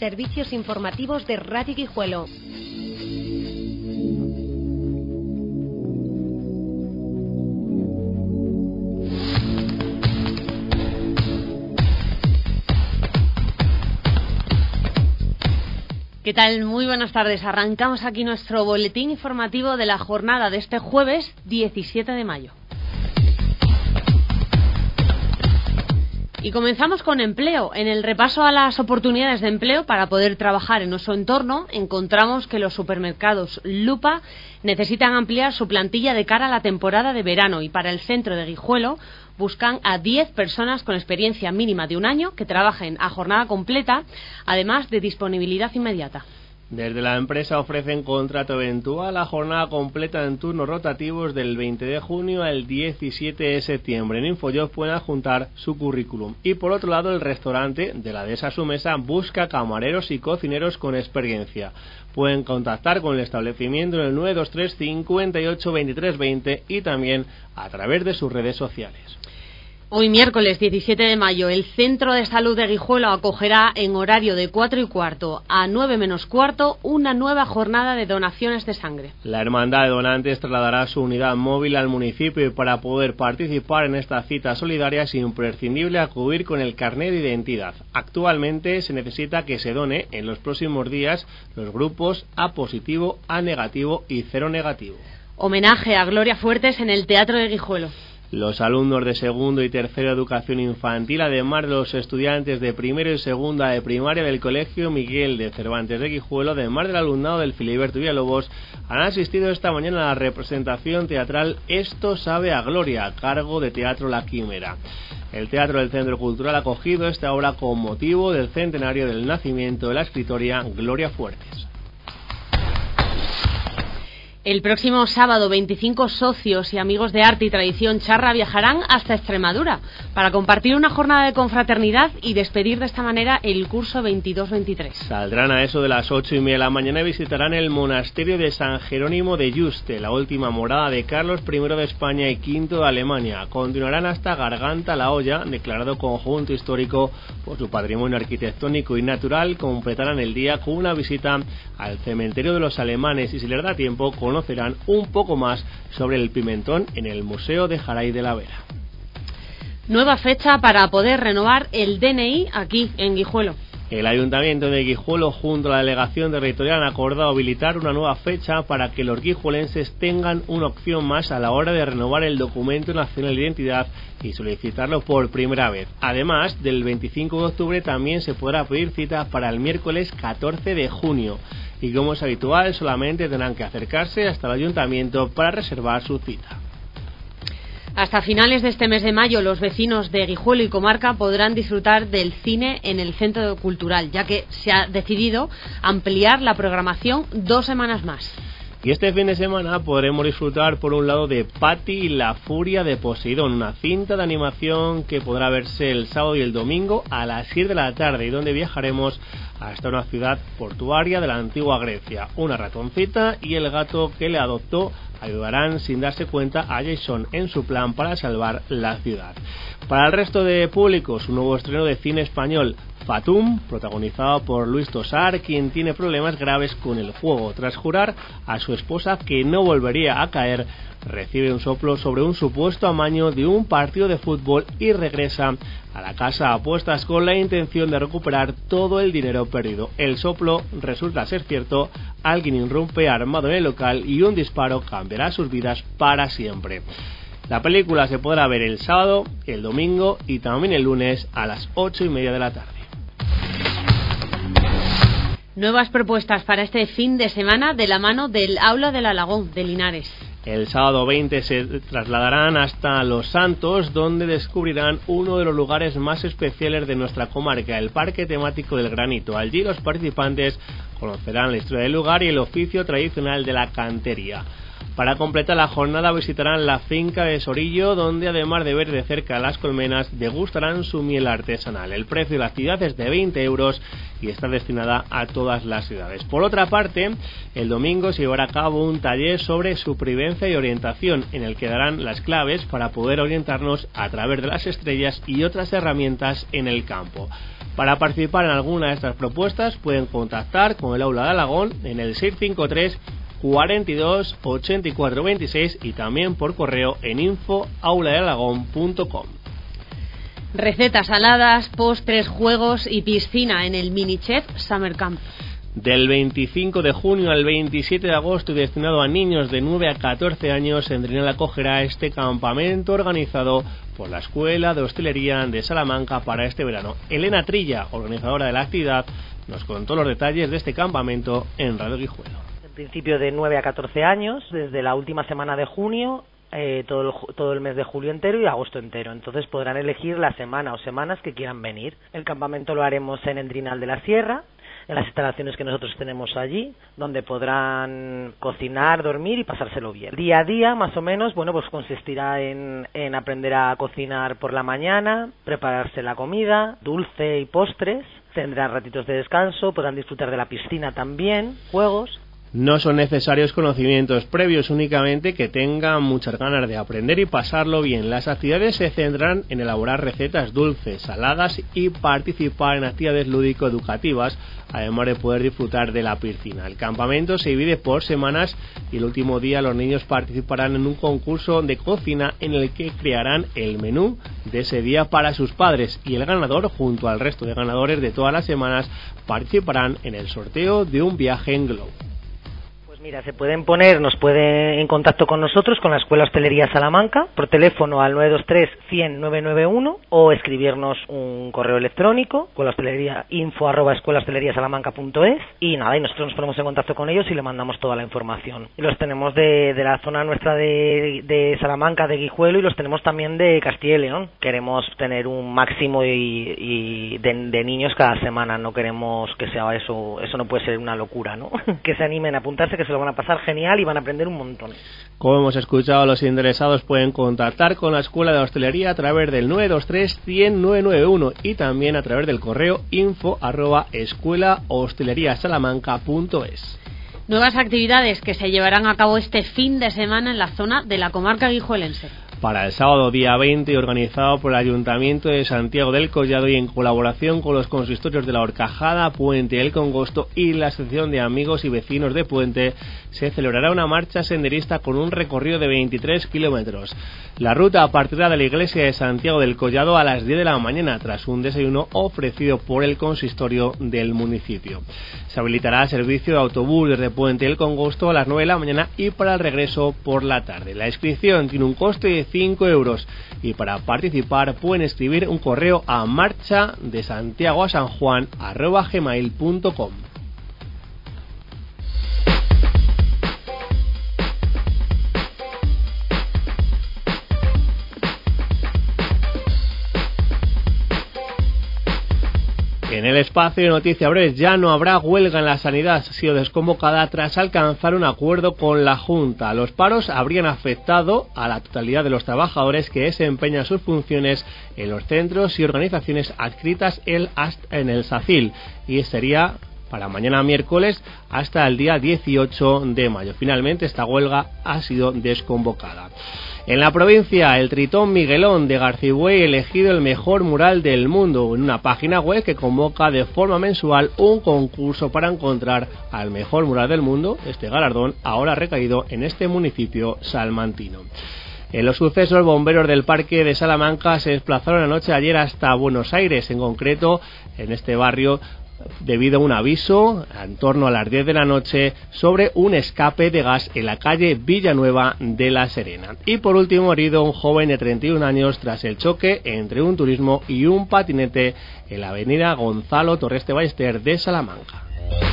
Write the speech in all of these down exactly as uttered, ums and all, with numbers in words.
Servicios informativos de Radio Guijuelo. ¿Qué tal? Muy buenas tardes. Arrancamos aquí nuestro boletín informativo de la jornada de este jueves diecisiete de mayo. Y comenzamos con empleo. En el repaso a las oportunidades de empleo para poder trabajar en nuestro entorno, encontramos que los supermercados Lupa necesitan ampliar su plantilla de cara a la temporada de verano, y para el centro de Guijuelo buscan a diez personas con experiencia mínima de un año que trabajen a jornada completa, además de disponibilidad inmediata. Desde la empresa ofrecen contrato eventual a jornada completa en turnos rotativos del veinte de junio al diecisiete de septiembre. En Infojob pueden adjuntar su currículum. Y por otro lado, el restaurante de la Dehesa Su Mesa busca camareros y cocineros con experiencia. Pueden contactar con el establecimiento en el nueve dos tres, cincuenta y ocho, veintitrés veinte y también a través de sus redes sociales. Hoy miércoles diecisiete de mayo, el Centro de Salud de Guijuelo acogerá en horario de cuatro y cuarto a nueve menos cuarto una nueva jornada de donaciones de sangre. La Hermandad de Donantes trasladará su unidad móvil al municipio, y para poder participar en esta cita solidaria es imprescindible acudir con el carnet de identidad. Actualmente se necesita que se done en los próximos días los grupos A positivo, A negativo y cero negativo. Homenaje a Gloria Fuertes en el Teatro de Guijuelo. Los alumnos de segundo y tercero de educación infantil, además de los estudiantes de primero y segunda de primaria del Colegio Miguel de Cervantes de Guijuelo, además del alumnado del Filiberto Villalobos, han asistido esta mañana a la representación teatral Esto sabe a Gloria, a cargo de Teatro La Quimera. El Teatro del Centro Cultural ha acogido esta obra con motivo del centenario del nacimiento de la escritora Gloria Fuertes. El próximo sábado, veinticinco socios y amigos de arte y tradición charra viajarán hasta Extremadura para compartir una jornada de confraternidad y despedir de esta manera el curso veintidós veintitrés. Saldrán a eso de las ocho y media de la mañana y visitarán el monasterio de San Jerónimo de Yuste, la última morada de Carlos primero de España y quinto de Alemania. Continuarán hasta Garganta la Olla, declarado conjunto histórico por su patrimonio arquitectónico y natural. Completarán el día con una visita al cementerio de los alemanes y, si les da tiempo, con conocerán un poco más sobre el pimentón en el Museo de Jaray de la Vera. Nueva fecha para poder renovar el D N I aquí en Guijuelo. El Ayuntamiento de Guijuelo junto a la Delegación Territorial han acordado habilitar una nueva fecha para que los guijuelenses tengan una opción más a la hora de renovar el documento nacional de identidad y solicitarlo por primera vez. Además, del veinticinco de octubre también se podrá pedir cita para el miércoles catorce de junio. Y como es habitual, solamente tendrán que acercarse hasta el Ayuntamiento para reservar su cita. Hasta finales de este mes de mayo, los vecinos de Guijuelo y comarca podrán disfrutar del cine en el Centro Cultural, ya que se ha decidido ampliar la programación dos semanas más. Y este fin de semana podremos disfrutar por un lado de Patty y la furia de Poseidón, una cinta de animación que podrá verse el sábado y el domingo a las siete de la tarde, y donde viajaremos hasta una ciudad portuaria de la antigua Grecia. Una ratoncita y el gato que le adoptó ayudarán sin darse cuenta a Jason en su plan para salvar la ciudad. Para el resto de públicos, un nuevo estreno de cine español, Fatum, protagonizado por Luis Tosar, quien tiene problemas graves con el fuego. Tras jurar a su esposa que no volvería a caer, recibe un soplo sobre un supuesto amaño de un partido de fútbol y regresa a la casa de apuestas con la intención de recuperar todo el dinero perdido. El soplo resulta ser cierto, alguien irrumpe armado en el local y un disparo cambiará sus vidas para siempre. La película se podrá ver el sábado, el domingo y también el lunes a las ocho y media de la tarde. Nuevas propuestas para este fin de semana de la mano del Aula del Alagón de Linares. El sábado veinte se trasladarán hasta Los Santos, donde descubrirán uno de los lugares más especiales de nuestra comarca, el Parque Temático del Granito. Allí los participantes conocerán la historia del lugar y el oficio tradicional de la cantería. Para completar la jornada visitarán la finca de Sorillo, donde además de ver de cerca las colmenas, degustarán su miel artesanal. El precio de la actividad es de veinte euros y está destinada a todas las ciudades. Por otra parte, el domingo se llevará a cabo un taller sobre supervivencia y orientación, en el que darán las claves para poder orientarnos a través de las estrellas y otras herramientas en el campo. Para participar en alguna de estas propuestas pueden contactar con el Aula de Alagón en el seis cinco tres, cuarenta y dos, ochenta y cuatro veintiséis y también por correo en info aula de alagón punto com. Recetas, saladas, postres, juegos y piscina en el Minichef Summer Camp. Del veinticinco de junio al veintisiete de agosto y destinado a niños de nueve a catorce años, Endrinel acogerá este campamento organizado por la Escuela de Hostelería de Salamanca para este verano. Elena Trilla, organizadora de la actividad, nos contó los detalles de este campamento en Radio Guijuelo. En principio de nueve a catorce años, desde la última semana de junio, eh, todo, el, todo el mes de julio entero y agosto entero. Entonces podrán elegir la semana o semanas que quieran venir. El campamento lo haremos en Endrinal de la Sierra, en las instalaciones que nosotros tenemos allí, donde podrán cocinar, dormir y pasárselo bien. Día a día, más o menos, bueno, pues consistirá en, en aprender a cocinar por la mañana, prepararse la comida, dulce y postres, tendrán ratitos de descanso, podrán disfrutar de la piscina también, juegos. No son necesarios conocimientos previos, únicamente que tengan muchas ganas de aprender y pasarlo bien. Las actividades se centran en elaborar recetas dulces, saladas y participar en actividades lúdico-educativas, además de poder disfrutar de la piscina. El campamento se divide por semanas y el último día los niños participarán en un concurso de cocina en el que crearán el menú de ese día para sus padres, y el ganador, junto al resto de ganadores de todas las semanas, participarán en el sorteo de un viaje en globo. Mira, se pueden poner, nos pueden en contacto con nosotros, con la Escuela Hostelería Salamanca, por teléfono al nueve dos tres, cien, nueve nueve uno, o escribirnos un correo electrónico, con la hostelería, info arroba escuela hostelería salamanca punto es, y nada, y nosotros nos ponemos en contacto con ellos y le mandamos toda la información. Y los tenemos de, de la zona nuestra de, de Salamanca, de Guijuelo, y los tenemos también de Castilla y León. Queremos tener un máximo y, y de, de niños cada semana, no queremos que sea eso, eso no puede ser una locura, ¿no? Que se animen a apuntarse, que se lo van a pasar genial y van a aprender un montón. Como hemos escuchado, los interesados pueden contactar con la Escuela de Hostelería a través del nueve dos tres, cien, nueve nueve uno y también a través del correo info arroba escuela hostelería salamanca punto es. Nuevas actividades que se llevarán a cabo este fin de semana en la zona de la comarca guijuelense. Para el sábado día veinte, organizado por el Ayuntamiento de Santiago del Collado y en colaboración con los consistorios de La Horcajada, Puente del Congosto y la Asociación de Amigos y Vecinos de Puente, se celebrará una marcha senderista con un recorrido de veintitrés kilómetros. La ruta partirá de la iglesia de Santiago del Collado a las diez de la mañana, tras un desayuno ofrecido por el consistorio del municipio. Se habilitará servicio de autobús desde Puente del Congosto a las nueve de la mañana y para el regreso por la tarde. La inscripción tiene un coste de cinco euros y para participar pueden escribir un correo a marcha de Santiago a San Juan arroba gmail punto com. En el espacio de Noticia Breve, ya no habrá huelga en la sanidad. Ha sido desconvocada tras alcanzar un acuerdo con la Junta. Los paros habrían afectado a la totalidad de los trabajadores que desempeñan sus funciones en los centros y organizaciones adscritas en el SACIL, y sería para mañana miércoles hasta el día dieciocho de mayo. Finalmente, esta huelga ha sido desconvocada. En la provincia, el Tritón Miguelón de Garcigüey ha elegido el mejor mural del mundo en una página web que convoca de forma mensual un concurso para encontrar al mejor mural del mundo. Este galardón ahora ha recaído en este municipio salmantino. En los sucesos, bomberos del Parque de Salamanca se desplazaron la noche de ayer hasta Buenos Aires, en concreto en este barrio, debido a un aviso en torno a las diez de la noche sobre un escape de gas en la calle Villanueva de La Serena. Y por último, herido un joven de treinta y un años tras el choque entre un turismo y un patinete en la avenida Gonzalo Torreste Ballester de Salamanca.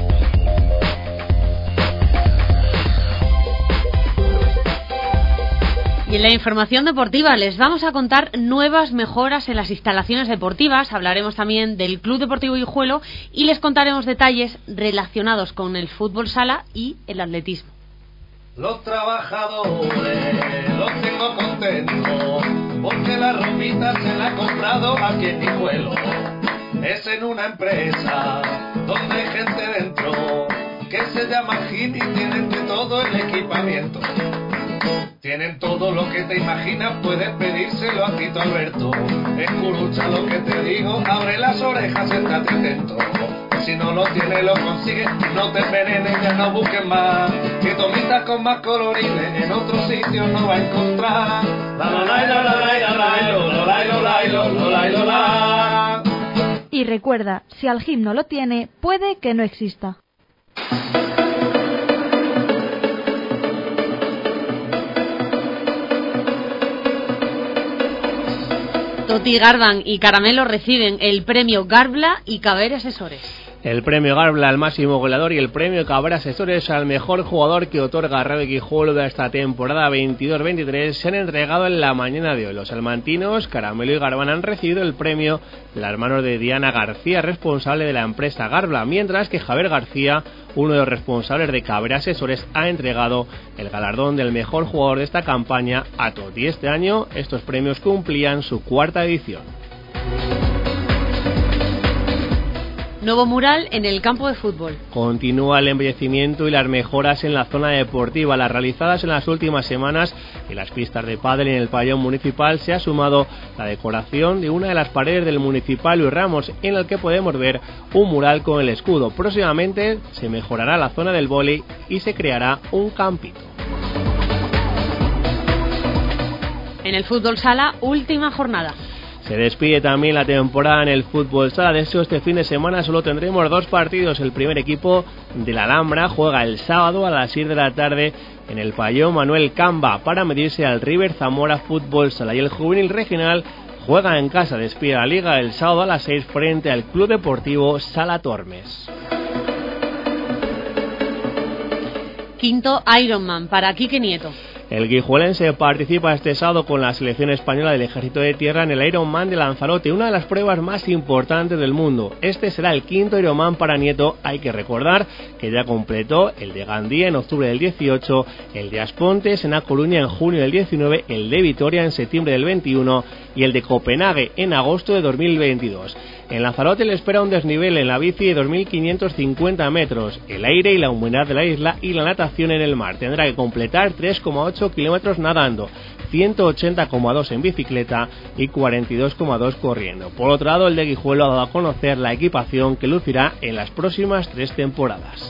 Y en la información deportiva les vamos a contar nuevas mejoras en las instalaciones deportivas. Hablaremos también del Club Deportivo Guijuelo y les contaremos detalles relacionados con el fútbol sala y el atletismo. Los trabajadores los tengo contentos, porque la ropita se la ha comprado aquí en Guijuelo. Es en una empresa donde hay gente dentro que se llama Hit y tienen de todo el equipamiento. Tienen todo lo que te imaginas, puedes pedírselo a Tito Alberto. Escucha lo que te digo, abre las orejas, estate atento. Si no lo tienes, lo consigues, no te envenenes, ya no busques más. Que tomitas con más colorines en otros sitios no va a encontrar. La la la la la la la la la la la la. Y recuerda, si Algim no lo tiene, puede que no exista. Toti Garban y Caramelo reciben el premio Garbla y Caber Asesores. El premio Garbla al máximo goleador y el premio Caber Asesores al mejor jugador que otorga Radio Guijuelo de esta temporada veintidós veintitrés se han entregado en la mañana de hoy. Los salmantinos, Caramelo y Garban, han recibido el premio de las manos de Diana García, responsable de la empresa Garbla, mientras que Javier García, uno de los responsables de Caber Asesores, ha entregado el galardón del mejor jugador de esta campaña a Toti. Este año estos premios cumplían su cuarta edición. Nuevo mural en el campo de fútbol. Continúa el embellecimiento y las mejoras en la zona deportiva. Las realizadas en las últimas semanas en las pistas de pádel y en el pabellón municipal se ha sumado la decoración de una de las paredes del municipal Luis Ramos, en el que podemos ver un mural con el escudo. Próximamente se mejorará la zona del vóley y se creará un campito. En el fútbol sala, última jornada. Se despide también la temporada en el fútbol sala. De hecho, este fin de semana solo tendremos dos partidos. El primer equipo de la Alhambra juega el sábado a las seis de la tarde en el pabellón Manuel Camba para medirse al River Zamora Fútbol Sala. Y el juvenil regional juega en casa, despide la liga el sábado a las seis frente al Club Deportivo Sala Tormes. Quinto Ironman para Quique Nieto. El guijuelense participa este sábado con la selección española del Ejército de Tierra en el Ironman de Lanzarote, una de las pruebas más importantes del mundo. Este será el quinto Ironman para Nieto. Hay que recordar que ya completó el de Gandía en octubre del dieciocho, el de Aspontes en A Coruña en junio del diecinueve, el de Vitoria en septiembre del veintiuno y el de Copenhague en agosto de dos mil veintidós. En Lanzarote le espera un desnivel en la bici de dos mil quinientos cincuenta metros, el aire y la humedad de la isla y la natación en el mar. Tendrá que completar tres coma ocho kilómetros nadando, ciento ochenta coma dos en bicicleta y cuarenta y dos coma dos corriendo. Por otro lado, el de Guijuelo ha dado a conocer la equipación que lucirá en las próximas tres temporadas.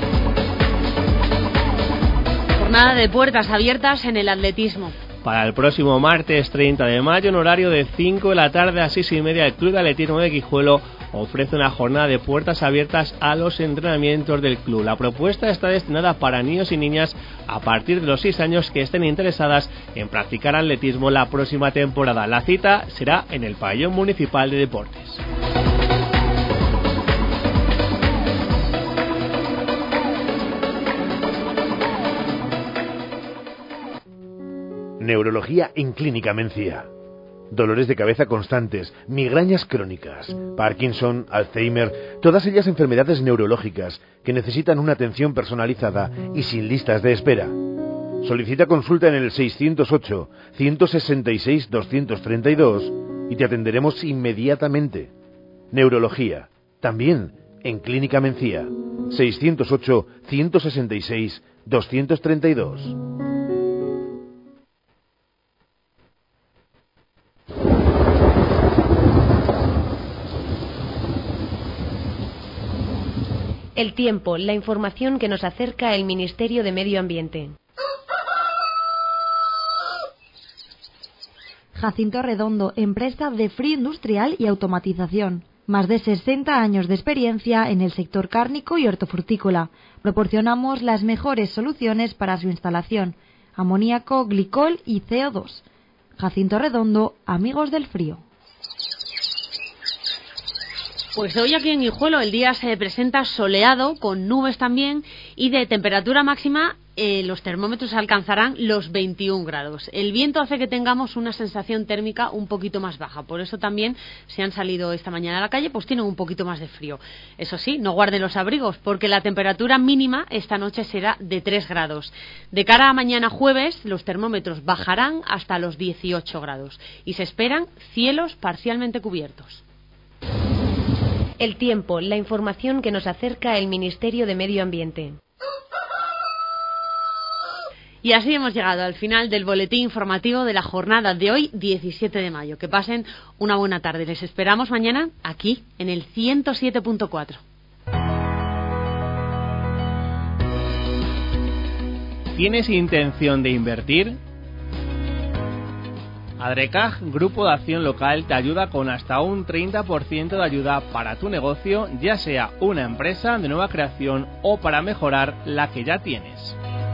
Jornada de puertas abiertas en el atletismo. Para el próximo martes treinta de mayo, en horario de cinco de la tarde a seis y media, el Club de Atletismo de Guijuelo ofrece una jornada de puertas abiertas a los entrenamientos del club. La propuesta está destinada para niños y niñas a partir de los seis años que estén interesadas en practicar atletismo la próxima temporada. La cita será en el pabellón municipal de deportes. Neurología en Clínica Mencía. Dolores de cabeza constantes, migrañas crónicas, Parkinson, Alzheimer, todas ellas enfermedades neurológicas que necesitan una atención personalizada y sin listas de espera. Solicita consulta en el seiscientos ocho, ciento sesenta y seis, doscientos treinta y dos y te atenderemos inmediatamente. Neurología, también en Clínica Mencía. seiscientos ocho, ciento sesenta y seis, doscientos treinta y dos. El tiempo, la información que nos acerca el Ministerio de Medio Ambiente. Jacinto Redondo, empresa de frío industrial y automatización. Más de sesenta años de experiencia en el sector cárnico y hortofrutícola. Proporcionamos las mejores soluciones para su instalación: amoníaco, glicol y C O dos. Jacinto Redondo, amigos del frío. Pues hoy aquí en Guijuelo el día se presenta soleado, con nubes también, y de temperatura máxima eh, los termómetros alcanzarán los veintiún grados. El viento hace que tengamos una sensación térmica un poquito más baja, por eso también si han salido esta mañana a la calle pues tienen un poquito más de frío. Eso sí, no guarden los abrigos porque la temperatura mínima esta noche será de tres grados. De cara a mañana jueves los termómetros bajarán hasta los dieciocho grados y se esperan cielos parcialmente cubiertos. El tiempo, la información que nos acerca el Ministerio de Medio Ambiente. Y así hemos llegado al final del boletín informativo de la jornada de hoy, diecisiete de mayo. Que pasen una buena tarde. Les esperamos mañana aquí, en el ciento siete punto cuatro. ¿Tienes intención de invertir? Adrecaj, Grupo de Acción Local, te ayuda con hasta un treinta por ciento de ayuda para tu negocio, ya sea una empresa de nueva creación o para mejorar la que ya tienes.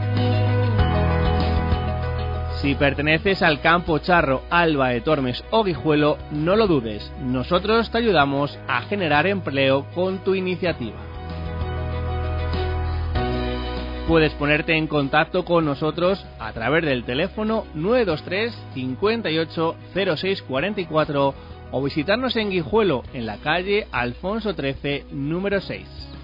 Si perteneces al Campo Charro, Alba de Tormes o Guijuelo, no lo dudes, nosotros te ayudamos a generar empleo con tu iniciativa. Puedes ponerte en contacto con nosotros a través del teléfono nueve dos tres, cincuenta y ocho, cero seis cuarenta y cuatro o visitarnos en Guijuelo, en la calle Alfonso trece, número seis.